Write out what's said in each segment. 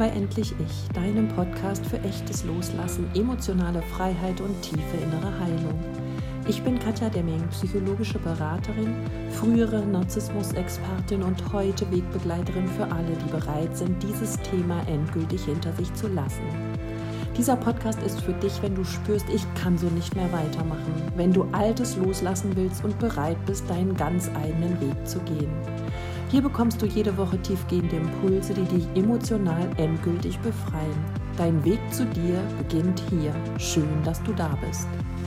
Sei endlich ich, deinem Podcast für echtes Loslassen, emotionale Freiheit und tiefe innere Heilung. Ich bin Katja Demming, psychologische Beraterin, frühere Narzissmus-Expertin und heute Wegbegleiterin für alle, die bereit sind, dieses Thema endgültig hinter sich zu lassen. Dieser Podcast ist für dich, wenn du spürst, ich kann so nicht mehr weitermachen, wenn du Altes loslassen willst und bereit bist, deinen ganz eigenen Weg zu gehen. Hier bekommst du jede Woche tiefgehende Impulse, die dich emotional endgültig befreien. Dein Weg zu dir beginnt hier. Schön, dass du da bist.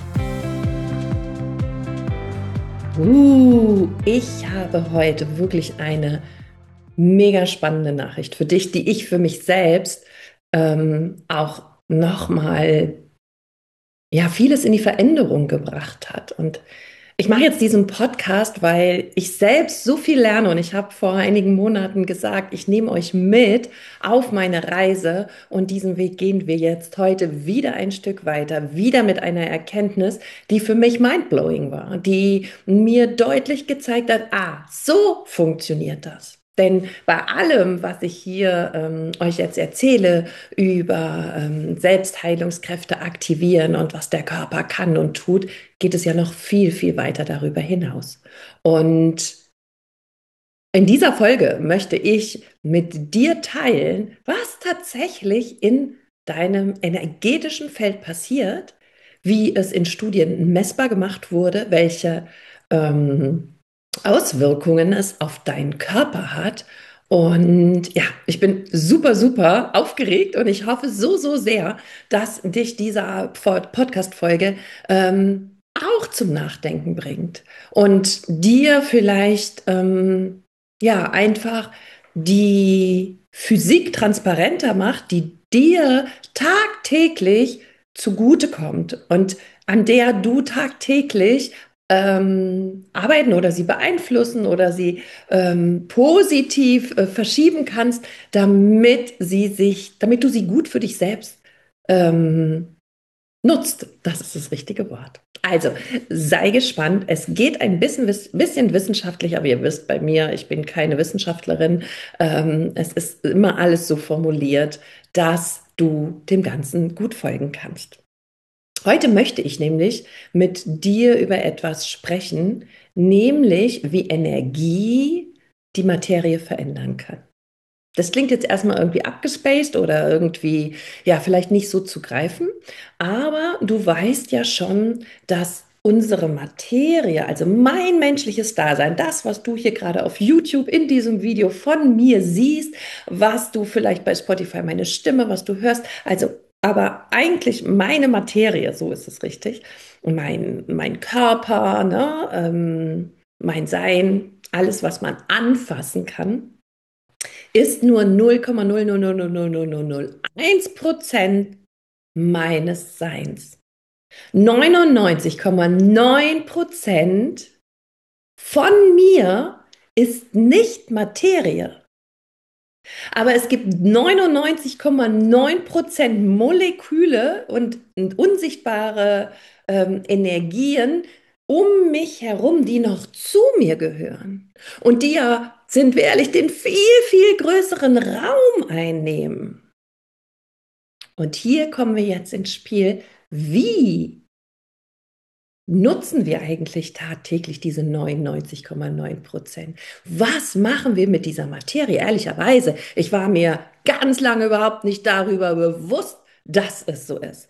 Ich habe heute wirklich eine mega spannende Nachricht für dich, die ich für mich selbst auch nochmal vieles in die Veränderung gebracht hat. Und ich mache jetzt diesen Podcast, weil ich selbst so viel lerne und ich habe vor einigen Monaten gesagt, ich nehme euch mit auf meine Reise und diesen Weg gehen wir jetzt heute wieder ein Stück weiter, wieder mit einer Erkenntnis, die für mich mindblowing war, die mir deutlich gezeigt hat, so funktioniert das. Denn bei allem, was ich hier euch jetzt erzähle über Selbstheilungskräfte aktivieren und was der Körper kann und tut, geht es ja noch viel, viel weiter darüber hinaus. Und in dieser Folge möchte ich mit dir teilen, was tatsächlich in deinem energetischen Feld passiert, wie es in Studien messbar gemacht wurde, welche Auswirkungen es auf deinen Körper hat. Und ja, ich bin super, super aufgeregt und ich hoffe so, so sehr, dass dich dieser Podcast-Folge auch zum Nachdenken bringt und dir vielleicht einfach die Physik transparenter macht, die dir tagtäglich zugutekommt und an der du tagtäglich arbeiten oder sie beeinflussen oder sie positiv verschieben kannst, damit du sie gut für dich selbst nutzt. Das ist das richtige Wort. Also, sei gespannt. Es geht ein bisschen wissenschaftlich, aber ihr wisst bei mir, ich bin keine Wissenschaftlerin. Es ist immer alles so formuliert, dass du dem Ganzen gut folgen kannst. Heute möchte ich nämlich mit dir über etwas sprechen, nämlich wie Energie die Materie verändern kann. Das klingt jetzt erstmal irgendwie abgespaced oder irgendwie, vielleicht nicht so zu greifen, aber du weißt ja schon, dass unsere Materie, also mein menschliches Dasein, das, was du hier gerade auf YouTube in diesem Video von mir siehst, was du vielleicht bei Spotify, meine Stimme, was du hörst, aber eigentlich meine Materie, so ist es richtig, mein Körper, ne, mein Sein, alles, was man anfassen kann, ist nur 0,0000001% meines Seins. 99,9% von mir ist nicht Materie. Aber es gibt 99,9% Moleküle und unsichtbare Energien um mich herum, die noch zu mir gehören und die ja, sind wir ehrlich, den viel, viel größeren Raum einnehmen. Und hier kommen wir jetzt ins Spiel, wie nutzen wir eigentlich tagtäglich diese 99,9%? Was machen wir mit dieser Materie? Ehrlicherweise, ich war mir ganz lange überhaupt nicht darüber bewusst, dass es so ist.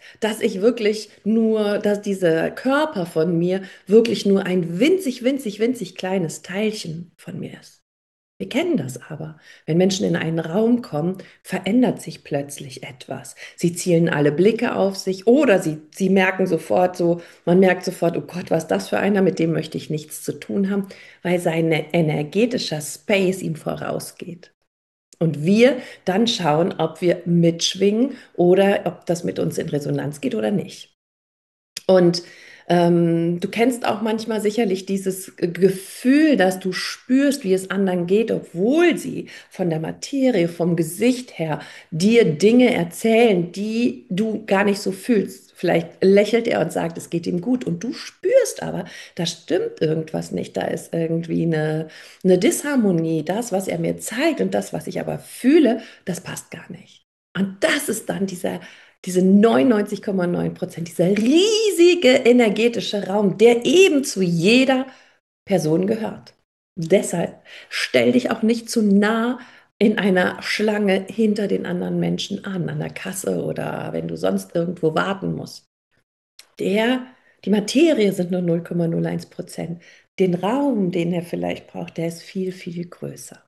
Dass dieser Körper von mir wirklich nur ein winzig, winzig, winzig kleines Teilchen von mir ist. Wir kennen das aber. Wenn Menschen in einen Raum kommen, verändert sich plötzlich etwas. Sie zielen alle Blicke auf sich oder sie merken sofort man merkt sofort, oh Gott, was ist das für einer, mit dem möchte ich nichts zu tun haben, weil sein energetischer Space ihm vorausgeht. Und wir dann schauen, ob wir mitschwingen oder ob das mit uns in Resonanz geht oder nicht. Und du kennst auch manchmal sicherlich dieses Gefühl, dass du spürst, wie es anderen geht, obwohl sie von der Materie, vom Gesicht her dir Dinge erzählen, die du gar nicht so fühlst. Vielleicht lächelt er und sagt, es geht ihm gut und du spürst aber, da stimmt irgendwas nicht, da ist irgendwie eine Disharmonie. Das, was er mir zeigt und das, was ich aber fühle, das passt gar nicht. Und das ist dann diese 99,9%, dieser riesige energetische Raum, der eben zu jeder Person gehört. Deshalb stell dich auch nicht zu nah in einer Schlange hinter den anderen Menschen an der Kasse oder wenn du sonst irgendwo warten musst. Der, die Materie sind nur 0,01%. Den Raum, den er vielleicht braucht, der ist viel, viel größer.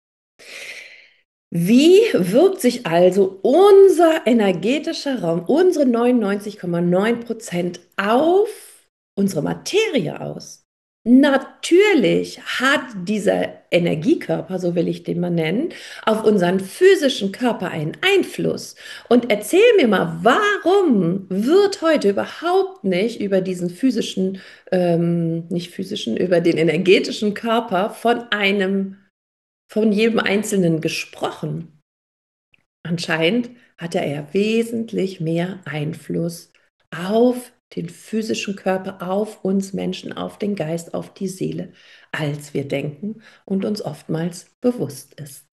Wie wirkt sich also unser energetischer Raum, unsere 99,9% auf unsere Materie aus? Natürlich hat dieser Energiekörper, so will ich den mal nennen, auf unseren physischen Körper einen Einfluss. Und erzähl mir mal, warum wird heute überhaupt nicht über diesen physischen, nicht physischen, über den energetischen Körper von jedem Einzelnen gesprochen? Anscheinend hatte er wesentlich mehr Einfluss auf den physischen Körper, auf uns Menschen, auf den Geist, auf die Seele, als wir denken und uns oftmals bewusst ist.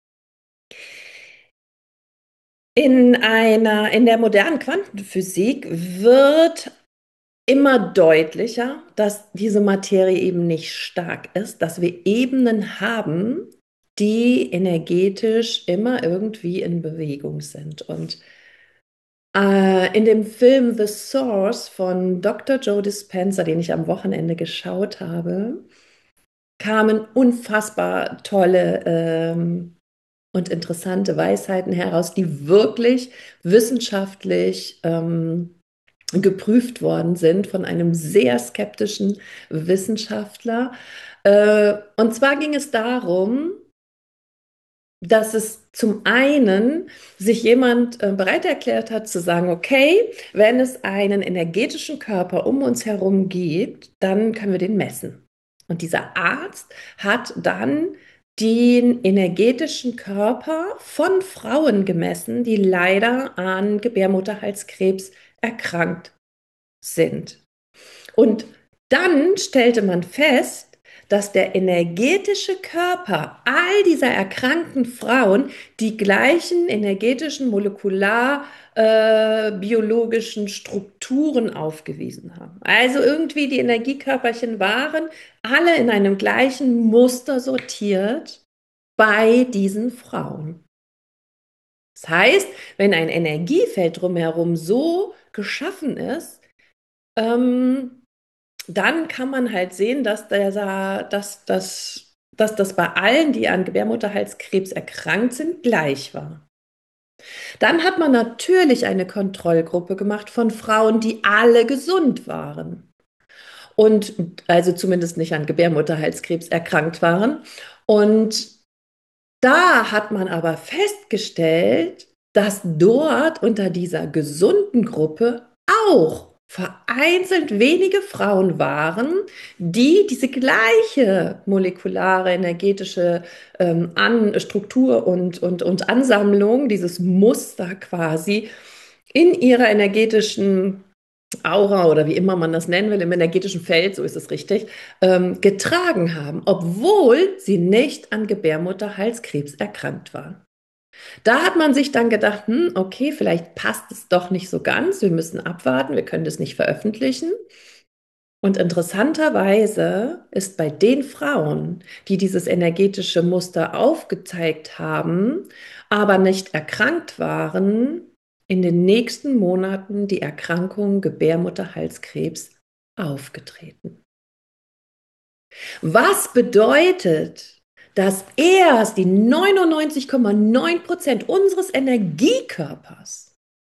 In der modernen Quantenphysik wird immer deutlicher, dass diese Materie eben nicht stark ist, dass wir Ebenen haben, die energetisch immer irgendwie in Bewegung sind. Und in dem Film The Source von Dr. Joe Dispenza, den ich am Wochenende geschaut habe, kamen unfassbar tolle und interessante Weisheiten heraus, die wirklich wissenschaftlich geprüft worden sind von einem sehr skeptischen Wissenschaftler. Und zwar ging es darum, dass es zum einen sich jemand bereit erklärt hat zu sagen, okay, wenn es einen energetischen Körper um uns herum gibt, dann können wir den messen. Und dieser Arzt hat dann den energetischen Körper von Frauen gemessen, die leider an Gebärmutterhalskrebs erkrankt sind. Und dann stellte man fest, dass der energetische Körper all dieser erkrankten Frauen die gleichen energetischen, biologischen Strukturen aufgewiesen haben. Also irgendwie die Energiekörperchen waren alle in einem gleichen Muster sortiert bei diesen Frauen. Das heißt, wenn ein Energiefeld drumherum so geschaffen ist, ähm, dann kann man halt sehen, dass das bei allen, die an Gebärmutterhalskrebs erkrankt sind, gleich war. Dann hat man natürlich eine Kontrollgruppe gemacht von Frauen, die alle gesund waren und also zumindest nicht an Gebärmutterhalskrebs erkrankt waren. Und da hat man aber festgestellt, dass dort unter dieser gesunden Gruppe auch vereinzelt wenige Frauen waren, die diese gleiche molekulare, energetische Struktur und Ansammlung, dieses Muster quasi in ihrer energetischen Aura oder wie immer man das nennen will, im energetischen Feld, so ist es richtig, getragen haben, obwohl sie nicht an Gebärmutterhalskrebs erkrankt waren. Da hat man sich dann gedacht, okay, vielleicht passt es doch nicht so ganz, wir müssen abwarten, wir können das nicht veröffentlichen. Und interessanterweise ist bei den Frauen, die dieses energetische Muster aufgezeigt haben, aber nicht erkrankt waren, in den nächsten Monaten die Erkrankung Gebärmutterhalskrebs aufgetreten. Was bedeutet, dass erst die 99,9% unseres Energiekörpers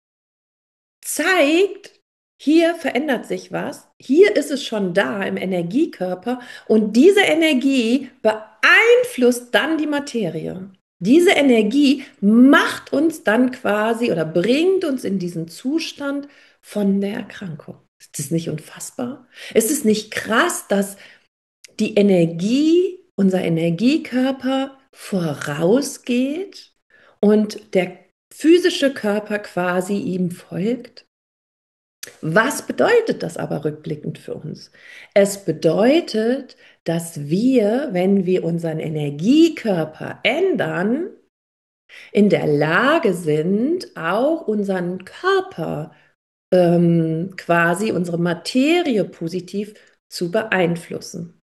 zeigt, hier verändert sich was, hier ist es schon da im Energiekörper und diese Energie beeinflusst dann die Materie. Diese Energie macht uns dann quasi oder bringt uns in diesen Zustand von der Erkrankung. Ist das nicht unfassbar? Ist es nicht krass, dass die Energie, unser Energiekörper vorausgeht und der physische Körper quasi ihm folgt? Was bedeutet das aber rückblickend für uns? Es bedeutet, dass wir, wenn wir unseren Energiekörper ändern, in der Lage sind, auch unseren Körper quasi, unsere Materie positiv zu beeinflussen.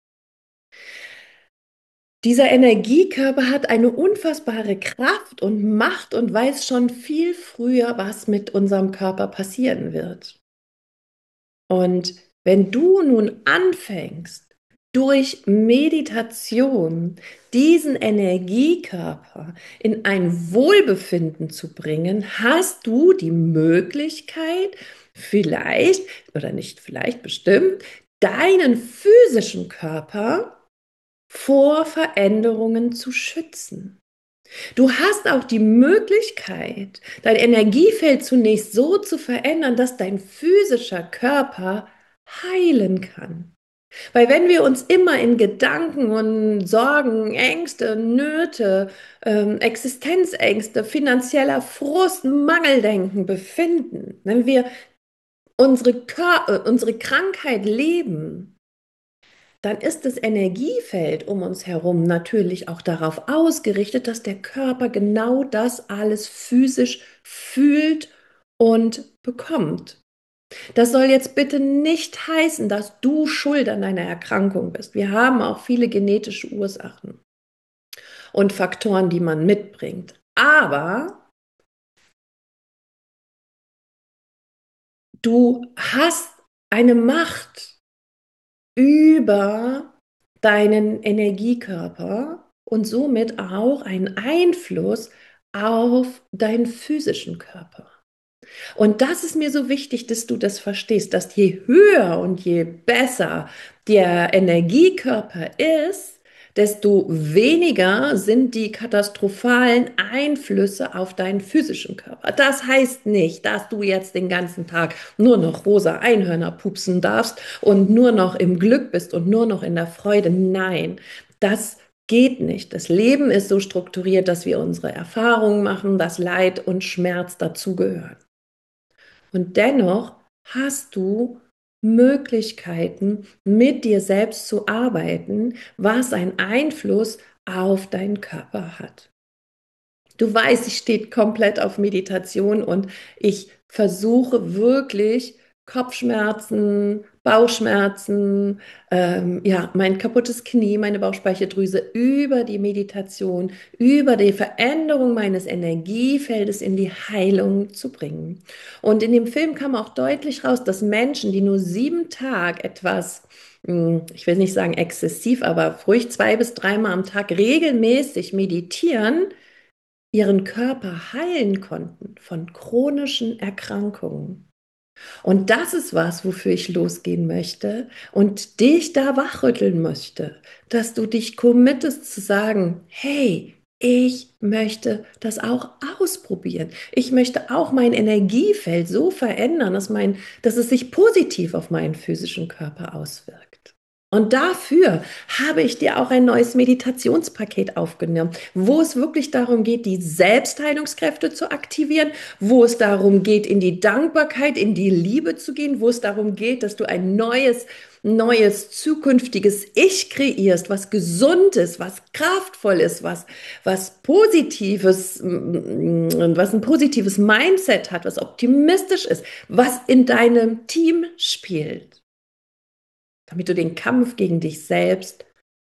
Dieser Energiekörper hat eine unfassbare Kraft und Macht und weiß schon viel früher, was mit unserem Körper passieren wird. Und wenn du nun anfängst, durch Meditation diesen Energiekörper in ein Wohlbefinden zu bringen, hast du die Möglichkeit, vielleicht oder nicht vielleicht, bestimmt, deinen physischen Körper vor Veränderungen zu schützen. Du hast auch die Möglichkeit, dein Energiefeld zunächst so zu verändern, dass dein physischer Körper heilen kann. Weil wenn wir uns immer in Gedanken und Sorgen, Ängste, Nöte, Existenzängste, finanzieller Frust, Mangeldenken befinden, wenn wir unsere Krankheit leben, dann ist das Energiefeld um uns herum natürlich auch darauf ausgerichtet, dass der Körper genau das alles physisch fühlt und bekommt. Das soll jetzt bitte nicht heißen, dass du schuld an deiner Erkrankung bist. Wir haben auch viele genetische Ursachen und Faktoren, die man mitbringt. Aber du hast eine Macht über deinen Energiekörper und somit auch einen Einfluss auf deinen physischen Körper. Und das ist mir so wichtig, dass du das verstehst, dass je höher und je besser der Energiekörper ist, desto weniger sind die katastrophalen Einflüsse auf deinen physischen Körper. Das heißt nicht, dass du jetzt den ganzen Tag nur noch rosa Einhörner pupsen darfst und nur noch im Glück bist und nur noch in der Freude. Nein, das geht nicht. Das Leben ist so strukturiert, dass wir unsere Erfahrungen machen, dass Leid und Schmerz dazugehören. Und dennoch hast du Möglichkeiten, mit dir selbst zu arbeiten, was einen Einfluss auf deinen Körper hat. Du weißt, ich stehe komplett auf Meditation und ich versuche wirklich Kopfschmerzen, Bauchschmerzen, ja, mein kaputtes Knie, meine Bauchspeicheldrüse über die Meditation, über die Veränderung meines Energiefeldes in die Heilung zu bringen. Und in dem Film kam auch deutlich raus, dass Menschen, die nur 7 Tage etwas, ich will nicht sagen exzessiv, aber ruhig 2 bis 3 Mal am Tag regelmäßig meditieren, ihren Körper heilen konnten von chronischen Erkrankungen. Und das ist was, wofür ich losgehen möchte und dich da wachrütteln möchte, dass du dich committest zu sagen, hey, ich möchte das auch ausprobieren. Ich möchte auch mein Energiefeld so verändern, dass es sich positiv auf meinen physischen Körper auswirkt. Und dafür habe ich dir auch ein neues Meditationspaket aufgenommen, wo es wirklich darum geht, die Selbstheilungskräfte zu aktivieren, wo es darum geht, in die Dankbarkeit, in die Liebe zu gehen, wo es darum geht, dass du ein neues zukünftiges Ich kreierst, was gesund ist, was kraftvoll ist, was positives, was ein positives Mindset hat, was optimistisch ist, was in deinem Team spielt, damit du den Kampf gegen dich selbst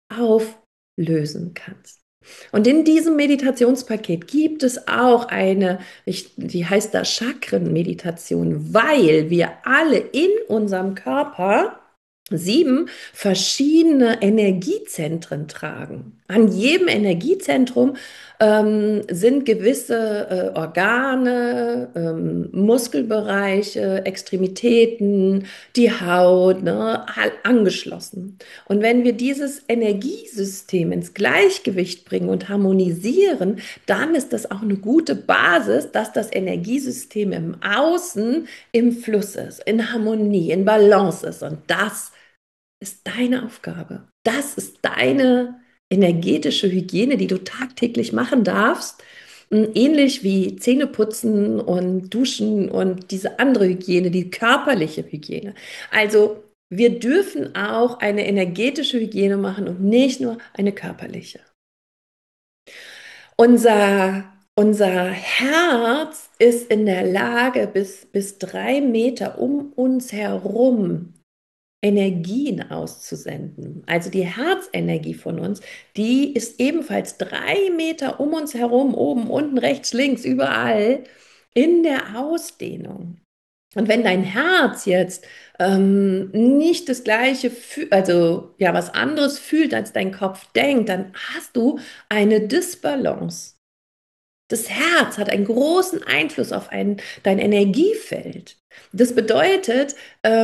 auflösen kannst. Und in diesem Meditationspaket gibt es auch die heißt da Chakrenmeditation, weil wir alle in unserem Körper 7 verschiedene Energiezentren tragen. An jedem Energiezentrum sind gewisse Organe, Muskelbereiche, Extremitäten, die Haut, ne, angeschlossen. Und wenn wir dieses Energiesystem ins Gleichgewicht bringen und harmonisieren, dann ist das auch eine gute Basis, dass das Energiesystem im Außen im Fluss ist, in Harmonie, in Balance ist. Und das ist deine Aufgabe. Das ist deine energetische Hygiene, die du tagtäglich machen darfst. Ähnlich wie Zähneputzen und Duschen und diese andere Hygiene, die körperliche Hygiene. Also wir dürfen auch eine energetische Hygiene machen und nicht nur eine körperliche. Unser Unser Herz ist in der Lage, bis 3 Meter um uns herum Energien auszusenden. Also die Herzenergie von uns, die ist ebenfalls 3 Meter um uns herum, oben, unten, rechts, links, überall in der Ausdehnung. Und wenn dein Herz jetzt nicht das gleiche fühlt, also ja, was anderes fühlt, als dein Kopf denkt, dann hast du eine Disbalance. Das Herz hat einen großen Einfluss auf dein Energiefeld. Das bedeutet,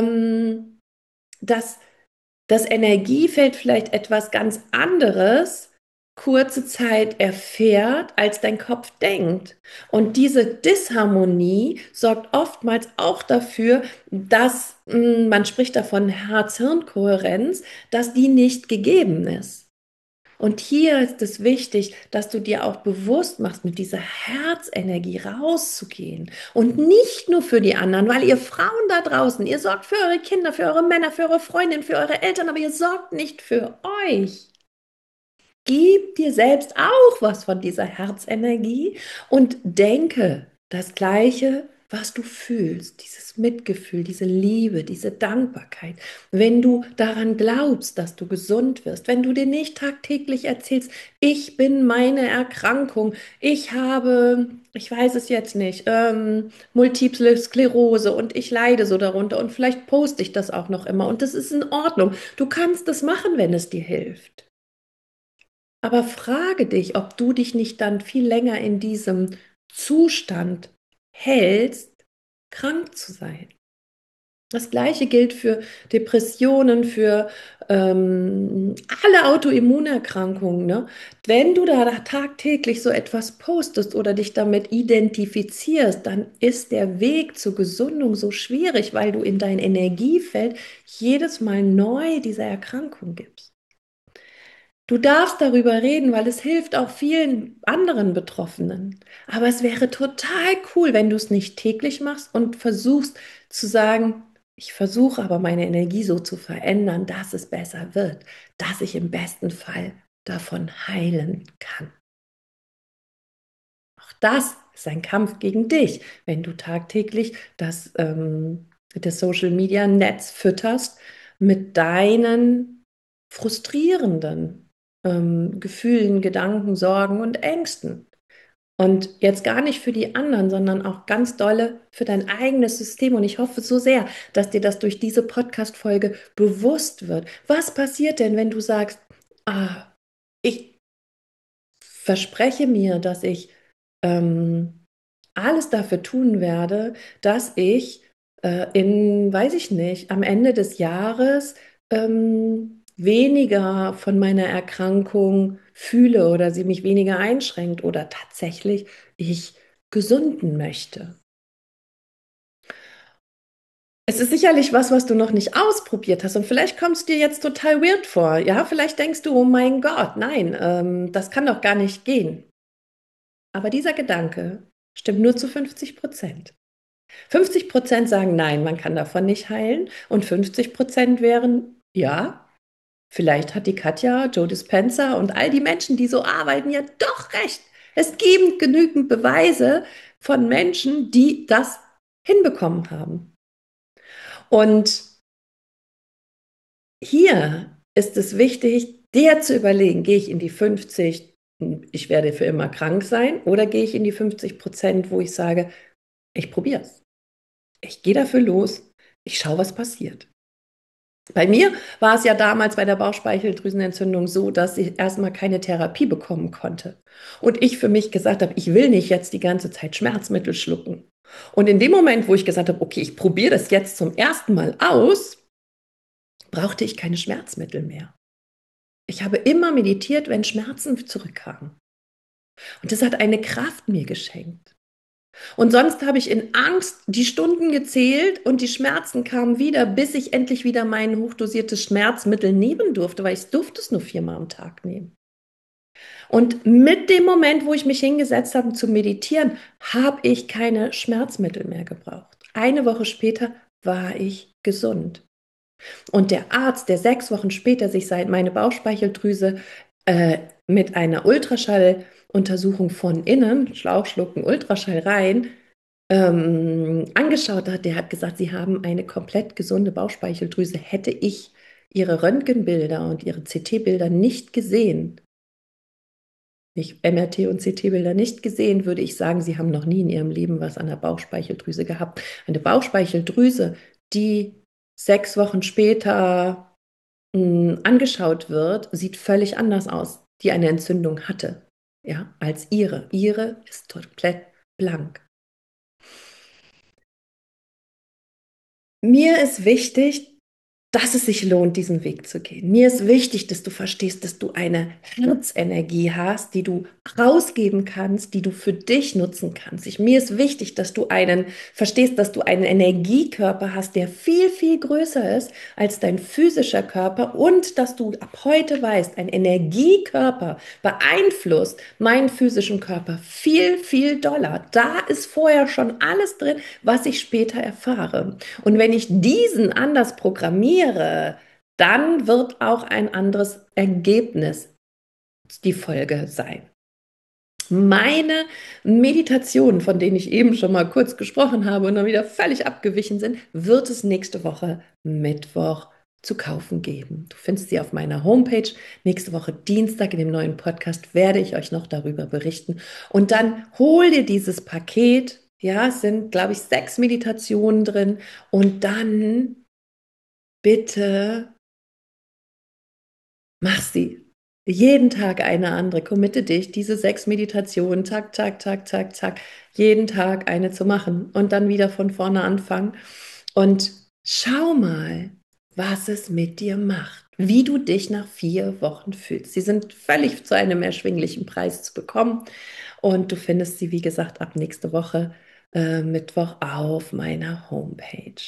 dass das Energiefeld vielleicht etwas ganz anderes kurze Zeit erfährt, als dein Kopf denkt. Und diese Disharmonie sorgt oftmals auch dafür, dass man spricht davon Herz-Hirn-Kohärenz, dass die nicht gegeben ist. Und hier ist es wichtig, dass du dir auch bewusst machst, mit dieser Herzenergie rauszugehen. Und nicht nur für die anderen, weil ihr Frauen da draußen, ihr sorgt für eure Kinder, für eure Männer, für eure Freundinnen, für eure Eltern, aber ihr sorgt nicht für euch. Gib dir selbst auch was von dieser Herzenergie und denke das Gleiche, was du fühlst, dieses Mitgefühl, diese Liebe, diese Dankbarkeit. Wenn du daran glaubst, dass du gesund wirst, wenn du dir nicht tagtäglich erzählst, ich bin meine Erkrankung, ich habe, ich weiß es jetzt nicht, Multiple Sklerose und ich leide so darunter und vielleicht poste ich das auch noch immer und das ist in Ordnung. Du kannst das machen, wenn es dir hilft. Aber frage dich, ob du dich nicht dann viel länger in diesem Zustand hältst, krank zu sein. Das Gleiche gilt für Depressionen, für alle Autoimmunerkrankungen. Ne? Wenn du da tagtäglich so etwas postest oder dich damit identifizierst, dann ist der Weg zur Gesundung so schwierig, weil du in dein Energiefeld jedes Mal neu diese Erkrankung gibst. Du darfst darüber reden, weil es hilft auch vielen anderen Betroffenen. Aber es wäre total cool, wenn du es nicht täglich machst und versuchst zu sagen, ich versuche aber meine Energie so zu verändern, dass es besser wird, dass ich im besten Fall davon heilen kann. Auch das ist ein Kampf gegen dich, wenn du tagtäglich das Social Media Netz fütterst mit deinen frustrierenden Gefühlen, Gedanken, Sorgen und Ängsten. Und jetzt gar nicht für die anderen, sondern auch ganz dolle für dein eigenes System. Und ich hoffe so sehr, dass dir das durch diese Podcast-Folge bewusst wird. Was passiert denn, wenn du sagst, ah, ich verspreche mir, dass ich ähm, alles dafür tun werde, dass ich weiß ich nicht, am Ende des Jahres weniger von meiner Erkrankung fühle oder sie mich weniger einschränkt oder tatsächlich ich gesunden möchte. Es ist sicherlich was, was du noch nicht ausprobiert hast und vielleicht kommst du dir jetzt total weird vor. Ja, vielleicht denkst du, oh mein Gott, nein, das kann doch gar nicht gehen. Aber dieser Gedanke stimmt nur zu 50%. 50% sagen, nein, man kann davon nicht heilen. Und 50% wären, ja, vielleicht hat die Katja, Joe Dispenza und all die Menschen, die so arbeiten, ja doch recht. Es gibt genügend Beweise von Menschen, die das hinbekommen haben. Und hier ist es wichtig, dir zu überlegen, gehe ich in die 50, ich werde für immer krank sein, oder gehe ich in die 50%, wo ich sage, ich probiere es. Ich gehe dafür los, ich schaue, was passiert. Bei mir war es ja damals bei der Bauchspeicheldrüsenentzündung so, dass ich erstmal keine Therapie bekommen konnte. Und ich für mich gesagt habe, ich will nicht jetzt die ganze Zeit Schmerzmittel schlucken. Und in dem Moment, wo ich gesagt habe, okay, ich probiere das jetzt zum ersten Mal aus, brauchte ich keine Schmerzmittel mehr. Ich habe immer meditiert, wenn Schmerzen zurückkamen. Und das hat eine Kraft mir geschenkt. Und sonst habe ich in Angst die Stunden gezählt und die Schmerzen kamen wieder, bis ich endlich wieder mein hochdosiertes Schmerzmittel nehmen durfte, weil ich durfte es nur 4-mal am Tag nehmen. Und mit dem Moment, wo ich mich hingesetzt habe zu meditieren, habe ich keine Schmerzmittel mehr gebraucht. Eine Woche später war ich gesund. Und der Arzt, der 6 Wochen später sich meine Bauchspeicheldrüse mit einer Ultraschall Untersuchung von innen, Schlauch schlucken, Ultraschall rein, angeschaut hat, der hat gesagt, sie haben eine komplett gesunde Bauchspeicheldrüse. Hätte ich ihre Röntgenbilder und ihre CT-Bilder nicht gesehen, nicht MRT und CT-Bilder nicht gesehen, würde ich sagen, sie haben noch nie in ihrem Leben was an der Bauchspeicheldrüse gehabt. Eine Bauchspeicheldrüse, die 6 Wochen später angeschaut wird, sieht völlig anders aus, die eine Entzündung hatte, ja, als ihre. Ihre ist komplett blank. Mir ist wichtig, dass es sich lohnt, diesen Weg zu gehen. Mir ist wichtig, dass du verstehst, dass du eine Herzenergie hast, die du rausgeben kannst, die du für dich nutzen kannst. Mir ist wichtig, dass du verstehst, dass du einen Energiekörper hast, der viel, viel größer ist als dein physischer Körper und dass du ab heute weißt, ein Energiekörper beeinflusst meinen physischen Körper viel, viel doller. Da ist vorher schon alles drin, was ich später erfahre. Und wenn ich diesen anders programmiere, dann wird auch ein anderes Ergebnis die Folge sein. Meine Meditationen, von denen ich eben schon mal kurz gesprochen habe und dann wieder völlig abgewichen sind, wird es nächste Woche Mittwoch zu kaufen geben. Du findest sie auf meiner Homepage. Nächste Woche Dienstag in dem neuen Podcast werde ich euch noch darüber berichten. Und dann hol dir dieses Paket. Ja, es sind, glaube ich, 6 Meditationen drin. Und dann bitte mach sie. Jeden Tag eine andere. Committe dich, diese 6 Meditationen, zack, zack, zack, zack, zack, jeden Tag eine zu machen und dann wieder von vorne anfangen. Und schau mal, was es mit dir macht, wie du dich nach 4 Wochen fühlst. Sie sind völlig zu einem erschwinglichen Preis zu bekommen und du findest sie, wie gesagt, ab nächste Woche Mittwoch auf meiner Homepage.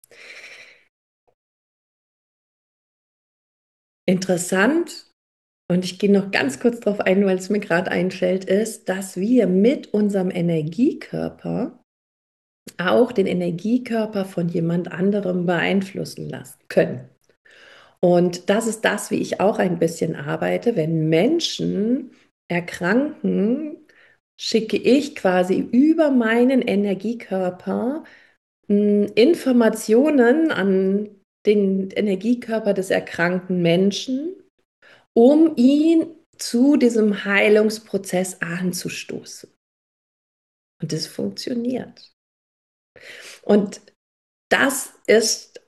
Interessant. Und ich gehe noch ganz kurz darauf ein, weil es mir gerade einfällt, ist, dass wir mit unserem Energiekörper auch den Energiekörper von jemand anderem beeinflussen lassen können. Und das ist das, wie ich auch ein bisschen arbeite. Wenn Menschen erkranken, schicke ich quasi über meinen Energiekörper Informationen an den Energiekörper des erkrankten Menschen, um ihn zu diesem Heilungsprozess anzustoßen. Und das funktioniert. Und das ist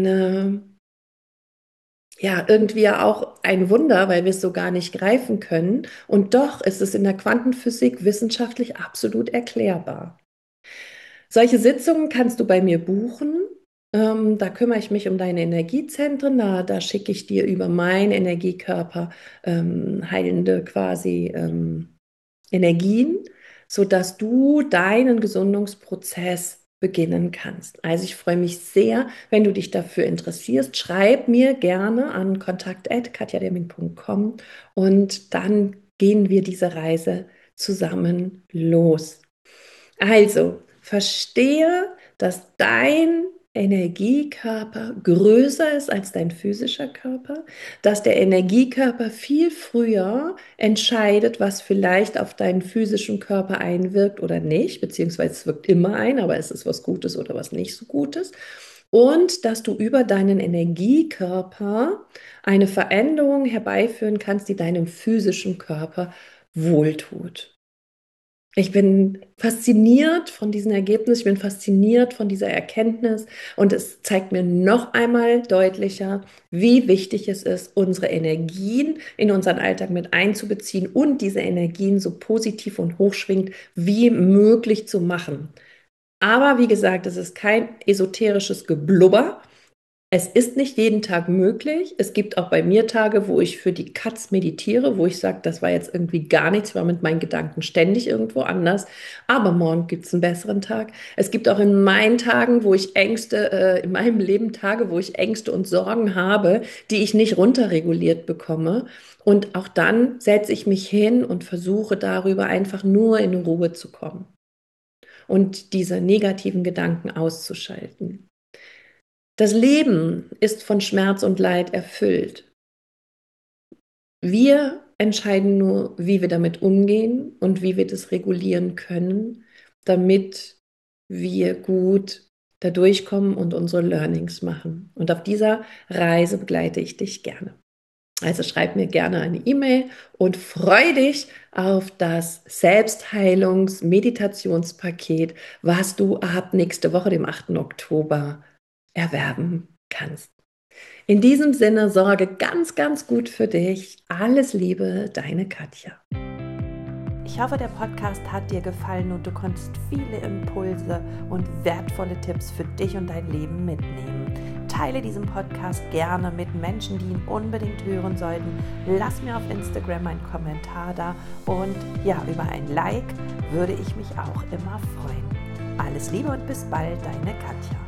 ja, irgendwie ja auch ein Wunder, weil wir es so gar nicht greifen können. Und doch ist es in der Quantenphysik wissenschaftlich absolut erklärbar. Solche Sitzungen kannst du bei mir buchen. Da kümmere ich mich um deine Energiezentren. Da schicke ich dir über meinen Energiekörper heilende quasi Energien, sodass du deinen Gesundungsprozess beginnen kannst. Also ich freue mich sehr, wenn du dich dafür interessierst. Schreib mir gerne an kontakt@katjademing.com und dann gehen wir diese Reise zusammen los. Also, verstehe, dass dein Energiekörper größer ist als dein physischer Körper, dass der Energiekörper viel früher entscheidet, was vielleicht auf deinen physischen Körper einwirkt oder nicht, beziehungsweise es wirkt immer ein, aber es ist was Gutes oder was nicht so Gutes. Und dass du über deinen Energiekörper eine Veränderung herbeiführen kannst, die deinem physischen Körper wohltut. Ich bin fasziniert von diesem Ergebnis, ich bin fasziniert von dieser Erkenntnis und es zeigt mir noch einmal deutlicher, wie wichtig es ist, unsere Energien in unseren Alltag mit einzubeziehen und diese Energien so positiv und hochschwingend wie möglich zu machen. Aber wie gesagt, es ist kein esoterisches Geblubber. Es ist nicht jeden Tag möglich. Es gibt auch bei mir Tage, wo ich für die Katz meditiere, wo ich sage, das war jetzt irgendwie gar nichts, ich war mit meinen Gedanken ständig irgendwo anders. Aber morgen gibt es einen besseren Tag. Es gibt auch in meinen Tagen, wo ich in meinem Leben Tage, wo ich Ängste und Sorgen habe, die ich nicht runterreguliert bekomme. Und auch dann setze ich mich hin und versuche darüber einfach nur in Ruhe zu kommen und diese negativen Gedanken auszuschalten. Das Leben ist von Schmerz und Leid erfüllt. Wir entscheiden nur, wie wir damit umgehen und wie wir das regulieren können, damit wir gut da durchkommen und unsere Learnings machen. Und auf dieser Reise begleite ich dich gerne. Also schreib mir gerne eine E-Mail und freu dich auf das Selbstheilungs-Meditationspaket, was du ab nächste Woche, dem 8. Oktober, erwerben kannst. In diesem Sinne, sorge ganz, ganz gut für dich. Alles Liebe, deine Katja. Ich hoffe, der Podcast hat dir gefallen und du konntest viele Impulse und wertvolle Tipps für dich und dein Leben mitnehmen. Teile diesen Podcast gerne mit Menschen, die ihn unbedingt hören sollten. Lass mir auf Instagram einen Kommentar da und ja, über ein Like würde ich mich auch immer freuen. Alles Liebe und bis bald, deine Katja.